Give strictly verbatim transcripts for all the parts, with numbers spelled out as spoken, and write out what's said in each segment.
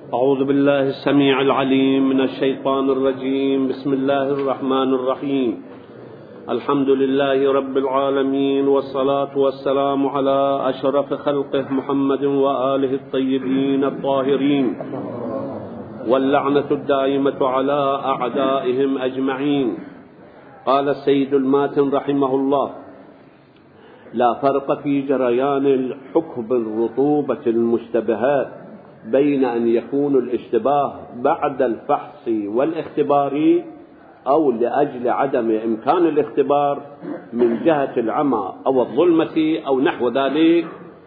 أعوذ بالله السميع العليم من الشيطان الرجيم. بسم الله الرحمن الرحيم. الحمد لله رب العالمين، والصلاة والسلام على أشرف خلقه محمد وآله الطيبين الطاهرين، واللعنة الدائمة على أعدائهم أجمعين. قال السيد الماتن رحمه الله: لا فرق في جريان الحكم بالرطوبة المشتبهات بين أن يكون الاشتباه بعد الفحص والاختبار أو لأجل عدم إمكان الاختبار من جهة العمى أو الظلمة أو نحو ذلك.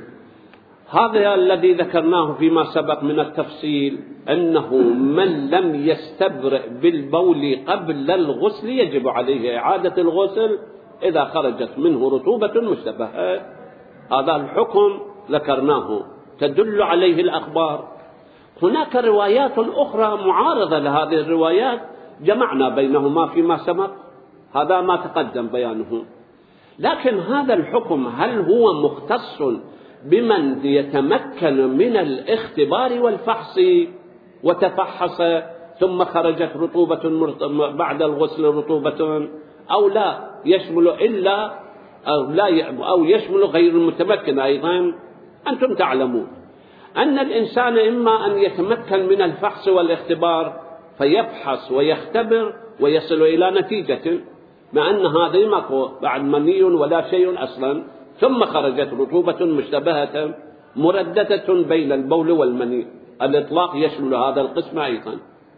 هذا الذي ذكرناه فيما سبق من التفصيل، أنه من لم يستبرئ بالبول قبل الغسل يجب عليه إعادة الغسل إذا خرجت منه رطوبة مشتبهة. هذا الحكم ذكرناه تدل عليه الأخبار. هناك روايات أخرى معارضة لهذه الروايات، جمعنا بينهما فيما سبق، هذا ما تقدم بيانه. لكن هذا الحكم هل هو مختص بمن يتمكن من الاختبار والفحص وتفحص ثم خرجت رطوبة بعد الغسل رطوبة، أو لا يشمل إلا أو, لا أو يشمل غير المتمكن أيضا؟ أنتم تعلمون أن الإنسان إما أن يتمكن من الفحص والاختبار فيفحص ويختبر ويصل إلى نتيجة، مع أن هذا ماكو بعد مني ولا شيء أصلا، ثم خرجت رطوبة مشتبهة مرددة بين البول والمني. الإطلاق يشمل هذا القسم أيضا.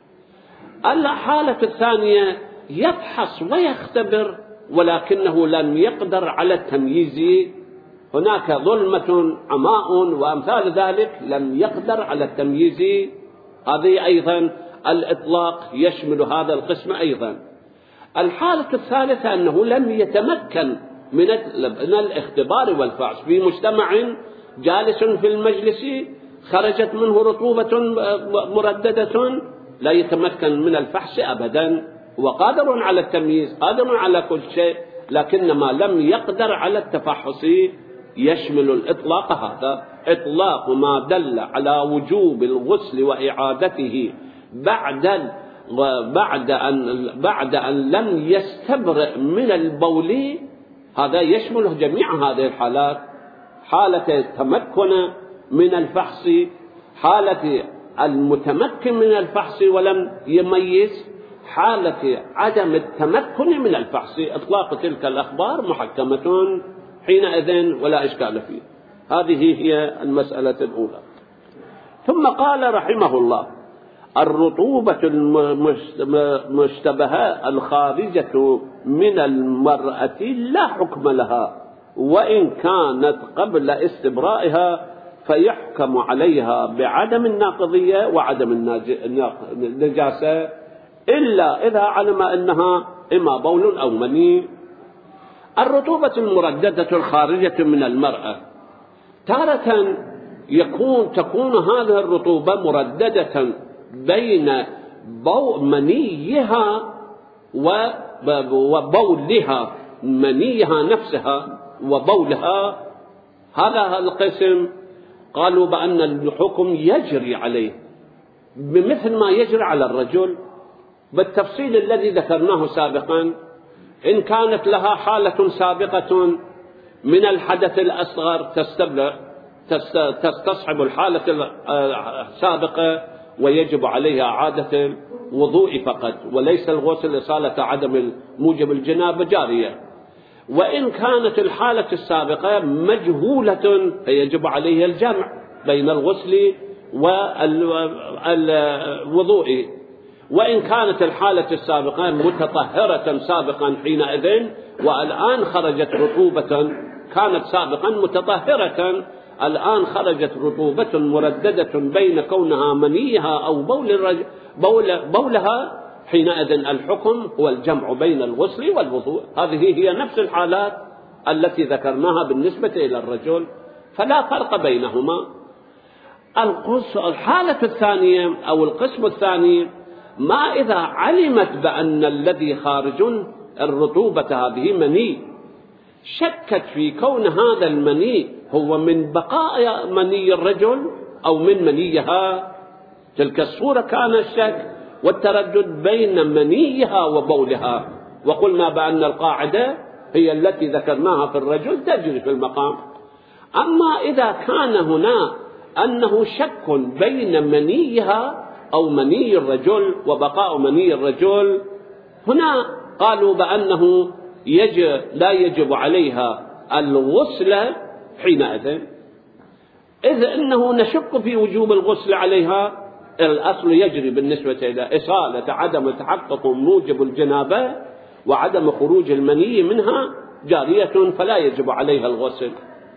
الحالة الثانية يفحص ويختبر ولكنه لم يقدر على التمييز، هناك ظلمة عماء وأمثال ذلك، لم يقدر على التمييز، هذه أيضا الإطلاق يشمل هذا القسم أيضا. الحالة الثالثة أنه لم يتمكن من الاختبار والفحص في مجتمع جالس في المجلس خرجت منه رطوبة مرددة، لا يتمكن من الفحص أبدا، وقادر على التمييز، قادر على كل شيء، لكنما لم يقدر على التفحص. يشمل الإطلاق هذا إطلاق ما دل على وجوب الغسل وإعادته بعد بعد أن بعد أن لم يستبرئ من البول، هذا يشمل جميع هذه الحالات: حالة التمكن من الفحص، حالة المتمكن من الفحص ولم يميز، حالة عدم التمكن من الفحص. إطلاق تلك الأخبار محكمة حينئذ ولا إشكال فيه. هذه هي المسألة الأولى. ثم قال رحمه الله: الرطوبة المشتبهة الخارجة من المرأة لا حكم لها، وإن كانت قبل استبرائها فيحكم عليها بعدم الناقضية وعدم النجاسة، إلا إذا علم أنها إما بول أو مني. الرطوبة المرددة الخارجة من المرأة تارة يكون تكون هذه الرطوبة مرددة بين منيها وبولها، منيها نفسها وبولها. هذا القسم قالوا بأن الحكم يجري عليه بمثل ما يجري على الرجل بالتفصيل الذي ذكرناه سابقا. إن كانت لها حالة سابقة من الحدث الأصغر تستبرئ تستصحب الحالة السابقة ويجب عليها إعادة الوضوء فقط، وليس الغسل لصالة عدم موجب الجنابة جارية. وإن كانت الحالة السابقة مجهولة فيجب عليها الجمع بين الغسل والوضوء. وإن كانت الحالة السابقة متطهرة سابقا حينئذ، والآن خرجت رطوبة، كانت سابقا متطهرة الآن خرجت رطوبة مرددة بين كونها منيها أو بول الرجل بول بولها، حينئذ الحكم هو الجمع بين الغسل والوضوء. هذه هي نفس الحالات التي ذكرناها بالنسبة إلى الرجل، فلا فرق بينهما. الحالة الثانية أو القسم الثاني: ما إذا علمت بأن الذي خارج الرطوبة هذه مني، شكت في كون هذا المني هو من بقاء مني الرجل أو من منيها، تلك الصورة كان الشك والتردد بين منيها وبولها، وقلنا بأن القاعدة هي التي ذكرناها في الرجل تجري في المقام. أما إذا كان هنا أنه شك بين منيها أو مني الرجل وبقاء مني الرجل، هنا قالوا بأنه يجب لا يجب عليها الغسل حينئذ، إذ أنه نشك في وجوب الغسل عليها. الأصل يجري بالنسبة إلى إصالة عدم تحقق موجب الجنابة وعدم خروج المني منها جارية فلا يجب عليها الغسل.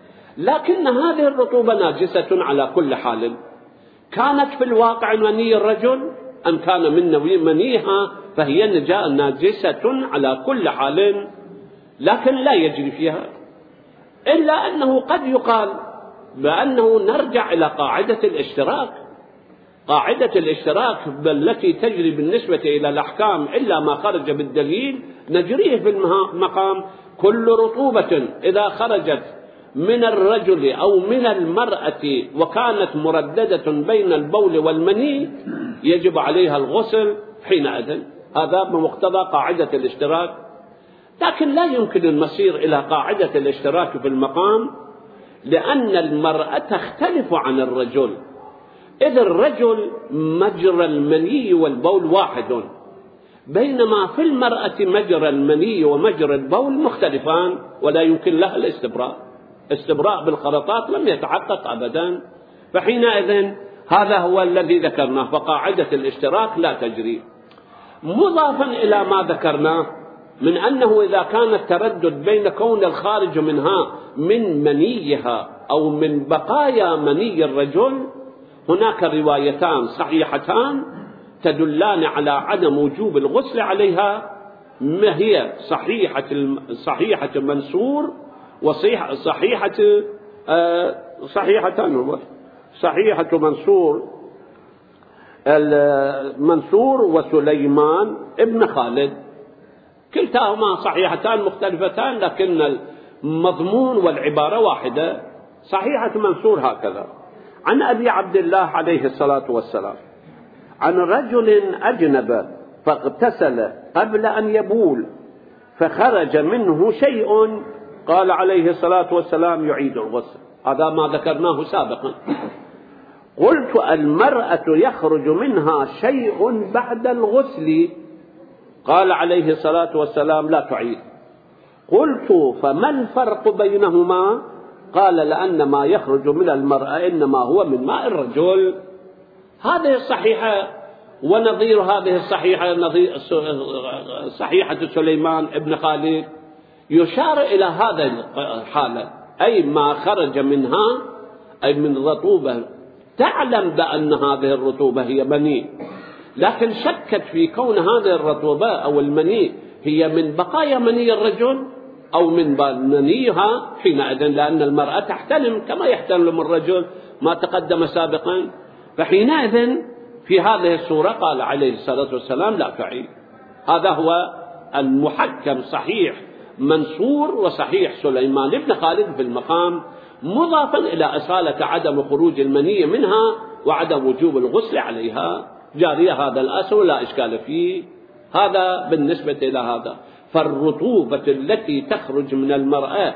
لكن هذه الرطوبة ناجسة على كل حال، كانت في الواقع مني الرجل أم كان من منيها، فهي ناجسة على كل حال، لكن لا يجري فيها. إلا أنه قد يقال بأنه نرجع إلى قاعدة الاشتراك. قاعدة الاشتراك التي تجري بالنسبة إلى الأحكام إلا ما خرج بالدليل نجريه في المقام. كل رطوبة إذا خرجت من الرجل أو من المرأة وكانت مرددة بين البول والمني يجب عليها الغسل حينئذ. هذا بمقتضى قاعدة الاشتراك. لكن لا يمكن المسير إلى قاعدة الاشتراك في المقام، لأن المرأة تختلف عن الرجل، إذ الرجل مجرى المني والبول واحد، بينما في المرأة مجرى المني ومجرى البول مختلفان ولا يمكن لها الاستبراء. استبراء بالخلطات لم يتحقق أبدا. فحينئذ هذا هو الذي ذكرناه، فقاعدة الاشتراك لا تجري. مضافا إلى ما ذكرناه من أنه إذا كان التردد بين كون الخارج منها من منيها أو من بقايا مني الرجل، هناك روايتان صحيحتان تدلان على عدم وجوب الغسل عليها، ما هي صحيحة صحيحة منصور وصحيحة صحيحة صحيحتان صحيحة منصور المنصور وسليمان ابن خالد، كلتاهما صحيحتان مختلفتان لكن المضمون والعبارة واحدة. صحيحة منصور هكذا: عن أبي عبد الله عليه الصلاة والسلام عن رجل أجنب فاغتسل قبل أن يبول فخرج منه شيء، قال عليه الصلاة والسلام يعيد الغسل. هذا ما ذكرناه سابقا. قلت: المرأة يخرج منها شيء بعد الغسل، قال عليه الصلاة والسلام لا تعيد. قلت: فما الفرق بينهما؟ قال: لأن ما يخرج من المرأة إنما هو من ماء الرجل. هذه الصحيحة ونظير هذه الصحيحة نظير صحيحة سليمان ابن خالد يشار إلى هذا الحالة، أي ما خرج منها أي من رطوبة تعلم بأن هذه الرطوبة هي مني، لكن شكت في كون هذه الرطوبة أو المني هي من بقايا مني الرجل أو من منيها حينئذ، لأن المرأة تحتلم كما يحتلم الرجل ما تقدم سابقا. فحينئذ في هذه الصورة قال عليه الصلاة والسلام لا تعيد. هذا هو المحكم صحيح منصور وصحيح سليمان بن خالد في المقام، مضافا إلى أصالة عدم خروج المني منها وعدم وجوب الغسل عليها جارية. هذا الأصل لا إشكال فيه. هذا بالنسبة إلى هذا. فالرطوبة التي تخرج من المرأة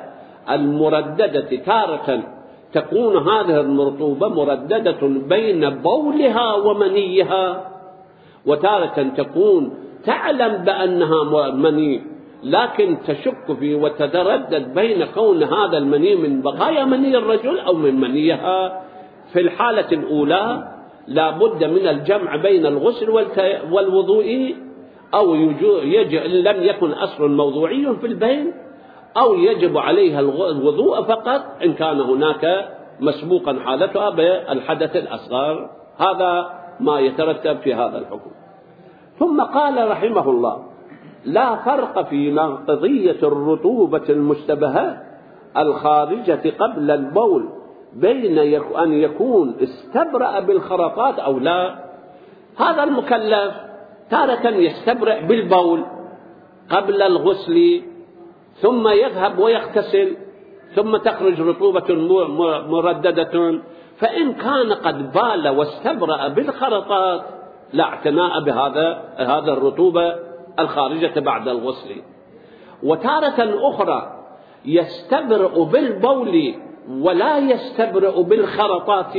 المرددة تارة تكون هذه الرطوبة مرددة بين بولها ومنيها، وتارة تكون تعلم بأنها مني لكن تشك فيه وتتردد بين كون هذا المني من بقايا مني الرجل أو من منيها. في الحالة الأولى لا بد من الجمع بين الغسل والوضوء، أو يجب إن لم يكن أصل موضوعي في البين، أو يجب عليها الوضوء فقط إن كان هناك مسبوقا حالتها بالحدث الأصغر. هذا ما يترتب في هذا الحكم. ثم قال رحمه الله: لا فرق في قضية الرطوبة المشتبهة الخارجة قبل البول بين أن يكون استبرأ بالخرطات أو لا. هذا المكلف تارة يستبرأ بالبول قبل الغسل ثم يذهب ويغتسل ثم تخرج رطوبة مرددة، فإن كان قد بال واستبرأ بالخرطات لا اعتناء بهذا هذا الرطوبة الخارجة بعد الغسل. وتارة أخرى يستبرأ بالبول ولا يستبرأ بالخرطات،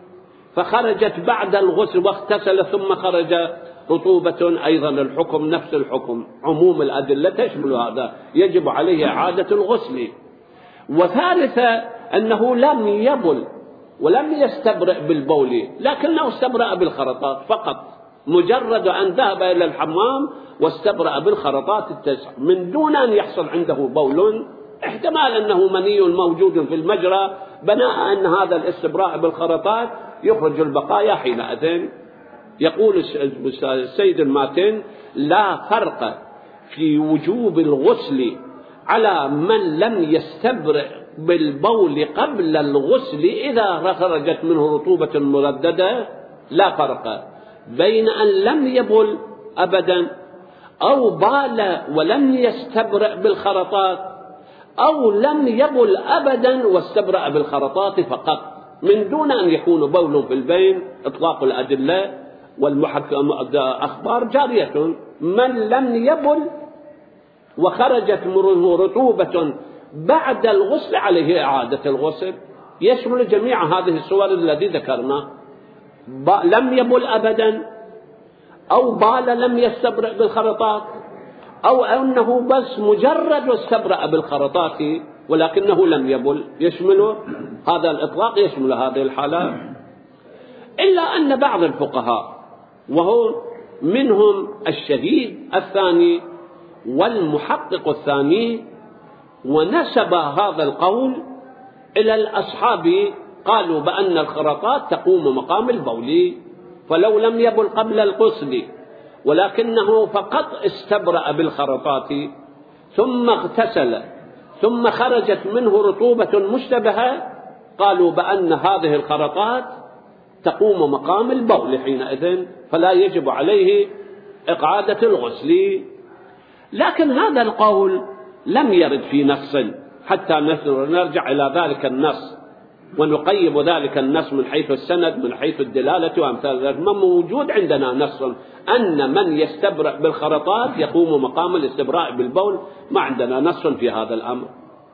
فخرجت بعد الغسل واغتسل ثم خرج رطوبة، أيضا الحكم نفس الحكم، عموم الأدلة تشمل هذا، يجب عليه إعادة الغسل. وثالثة أنه لم يبل ولم يستبرأ بالبول لكنه استبرأ بالخرطات فقط، مجرد أن ذهب إلى الحمام واستبرأ بالخرطات التسع من دون أن يحصل عنده بول، احتمال أنه مني موجود في المجرى، بناء أن هذا الاستبراء بالخرطات يخرج البقايا حينئذ. يقول السيد الماتن: لا فرق في وجوب الغسل على من لم يستبرئ بالبول قبل الغسل إذا خرجت منه رطوبة مرددة، لا فرق بين أن لم يبل أبدا أو بال ولم يستبرئ بالخرطات أو لم يبل أبدا واستبرأ بالخرطات فقط من دون أن يكون بول في البين. إطلاق الأدلة والمحكم أخبار جارية. من لم يبل وخرجت منه رطوبة بعد الغسل عليه إعادة الغسل، يشمل جميع هذه الصور التي ذكرنا. لم يبل أبدا أو بال لم يستبرئ بالخرطات أو أنه بس مجرد استبرأ بالخرطات ولكنه لم يبل، يشمل هذا الإطلاق يشمل هذه الحالات. إلا أن بعض الفقهاء وهو منهم الشهيد الثاني والمحقق الثاني ونسب هذا القول إلى الأصحاب، قالوا بأن الخرطات تقوم مقام البول، فلو لم يبل قبل الغسل ولكنه فقط استبرأ بالخرطات ثم اغتسل ثم خرجت منه رطوبة مشتبهة، قالوا بأن هذه الخرطات تقوم مقام البول حينئذ، فلا يجب عليه إقعادة الغسل. لكن هذا القول لم يرد في نص حتى نرجع إلى ذلك النص ونقيم ذلك النص من حيث السند من حيث الدلالة وأمثال ذلك. ما موجود عندنا نص أن من يستبرأ بالخرطات يقوم مقام الاستبراء بالبول، ما عندنا نص في هذا الأمر.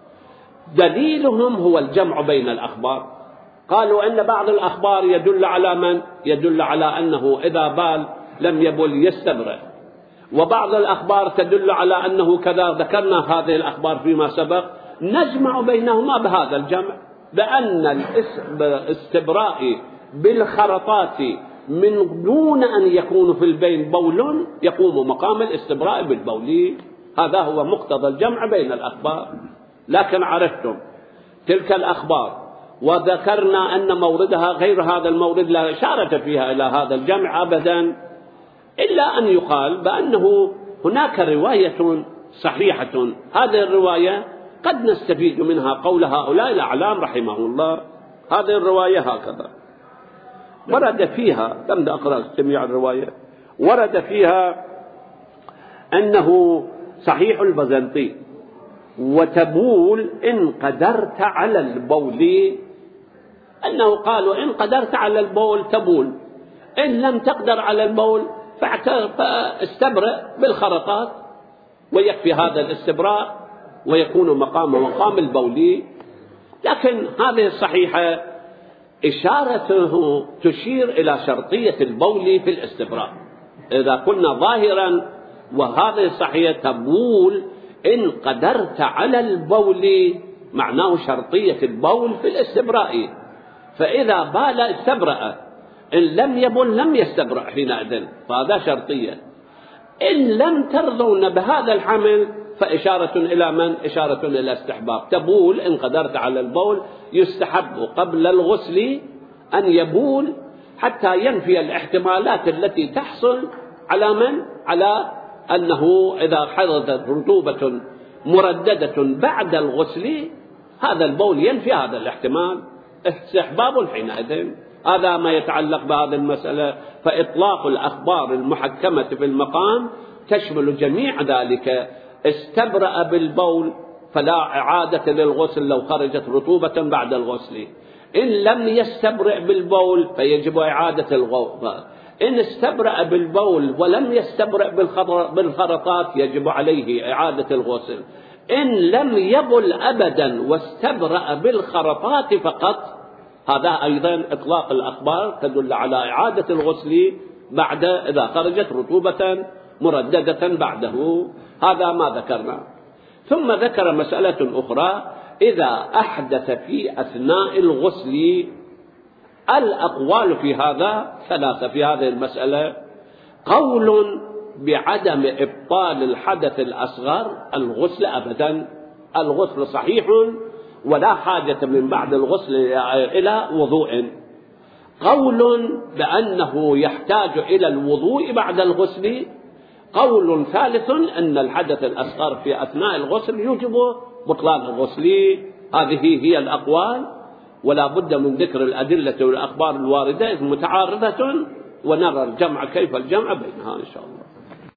دليلهم هو الجمع بين الأخبار. قالوا أن بعض الأخبار يدل على من يدل على أنه إذا بال لم يبل يستبرأ، وبعض الأخبار تدل على أنه كذا. ذكرنا هذه الأخبار فيما سبق، نجمع بينهما بهذا الجمع، بأن الاستبراء بالخرطات من دون أن يكون في البين بول يقوم مقام الاستبراء بالبول. هذا هو مقتضى الجمع بين الأخبار. لكن عرفتم تلك الأخبار وذكرنا أن موردها غير هذا المورد، لا إشارة فيها إلى هذا الجمع أبدا، إلا أن يقال بأنه هناك رواية صحيحة. هذه الرواية قد نستفيد منها قول هؤلاء الأعلام رحمه الله. هذه الرواية هكذا ورد فيها، لم أقرأ جميع الرواية، ورد فيها أنه صحيح البزنطي وتبول إن قدرت على البول، أنه قالوا إن قدرت على البول تبول، إن لم تقدر على البول فاستبرأ بالخرطات ويكفي هذا الاستبراء ويكون مقام مقام البول. لكن هذه الصحيحة إشارته تشير إلى شرطية البول في الاستبراء. إذا قلنا ظاهرا وهذه الصحيحة تبول إن قدرت على البول، معناه شرطية البول في الاستبراء، فإذا بال استبرأ، إن لم يبل لم يستبرأ حينئذ، فهذا شرطية. إن لم ترضون بهذا الحمل فإشارة إلى من؟ إشارة إلى استحباب. تبول إن قدرت على البول، يستحب قبل الغسل أن يبول حتى ينفي الاحتمالات التي تحصل على من؟ على أنه إذا حدثت رطوبة مرددة بعد الغسل هذا البول ينفي هذا الاحتمال، استحباب حينئذ. هذا ما يتعلق بهذه المسألة. فإطلاق الأخبار المحكمة في المقام تشمل جميع ذلك. استبرأ بالبول فلا إعادة للغسل لو خرجت رطوبة بعد الغسل، إن لم يستبرئ بالبول فيجب إعادة الغسل، إن استبرأ بالبول ولم يستبرئ بالخرطات يجب عليه إعادة الغسل، إن لم يبل أبدا واستبرأ بالخرطات فقط، هذا أيضا إطلاق الأخبار تدل على إعادة الغسل بعد إذا خرجت رطوبة مرددة بعده. هذا ما ذكرنا. ثم ذكر مسألة أخرى: إذا أحدث في أثناء الغسل. الأقوال في هذا ثلاثة في هذه المسألة: قول بعدم إبطال الحدث الأصغر الغسل أبدا، الغسل صحيح ولا حاجة من بعد الغسل إلى وضوء. قول بأنه يحتاج إلى الوضوء بعد الغسل. قول ثالث أن الحدث الأصغر في أثناء الغسل يوجب بطلان الغسل. هذه هي الأقوال، ولا بد من ذكر الأدلة والأخبار الواردة متعارضة، ونرى الجمع كيف الجمع بينها إن شاء الله.